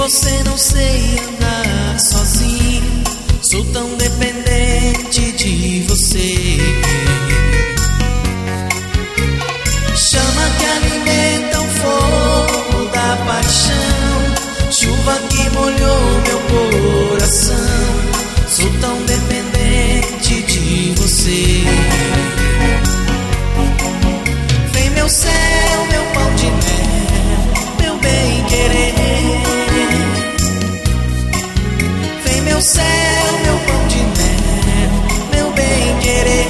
você não sei andar sozinho. Sou tão dependente de você. Chama que alimenta o fogo da paixão, chuva que molhou meu coração. Sou tão dependente de você. Vem meu céu, meu pão de mel, meu bem querer. Vem meu céu, meu pão de mel, meu bem querer.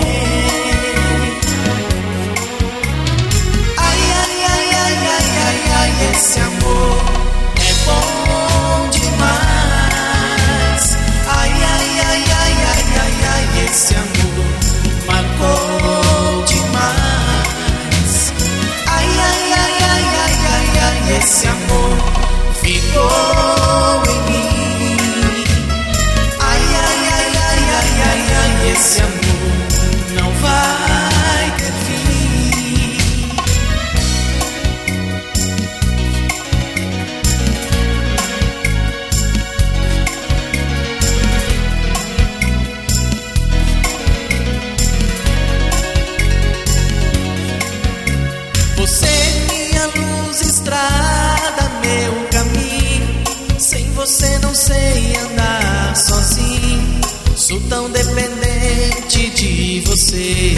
Ai, ai, ai, ai, ai, ai, ai, esse amor é bom demais. Ai, ai, ai, ai, ai, ai, ai, esse amor marcou demais. Ai, ai, ai, ai, ai, ai, ai, esse amor ficou em mim. Ai, ai, ai, ai, ai, ai, ai, esse amor não vai ter fim. Você é minha luz, estrada, meu caminho. Sem você não sei andar sozinho. Sou tão dependente de você.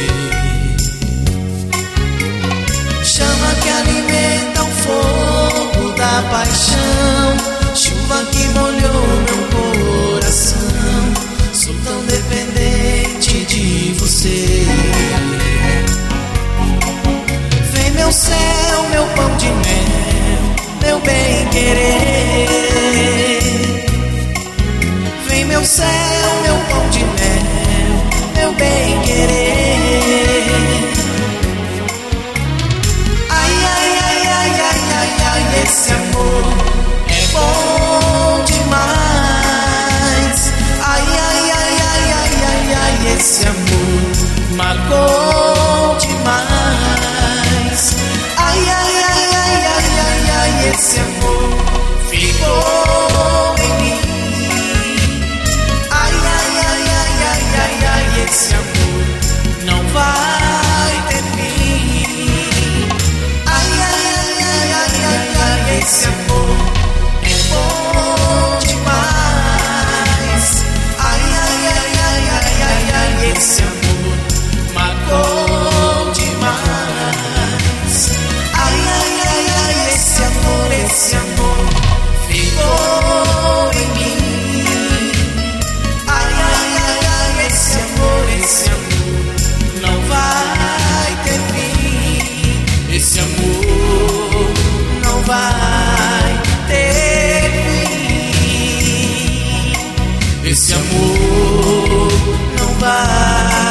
Chama que alimenta o fogo da paixão, chuva que molhou meu coração. Sou tão dependente de você. Vem meu céu, meu pão de mel, meu bem querer. Vem meu céu, meu pão de mel, meu bem querer. Ai, ai, ai, ai, ai, ai, ai, esse amor é bom demais. Ai, ai, ai, ai, ai, ai, ai, esse amor marcou demais. Ai, ai, ai, ai, ai, ai, ai, esse amor ficou em mim. Ai, ai, ai, ai, ai, ai, ai, esse amor não vai ter fim. Ai, ai, ai, ai, ai, ai, ai, esse amor é bom demais. Ai, ai, ai, ai, ai, ai, ai, esse amor marcou demais. Ai, ai, ai, ai, esse amor ficou em mim. Ai, ai, ai, ai, esse amor não vai ter fim. Esse amor não vai ter fim. Esse amor não vai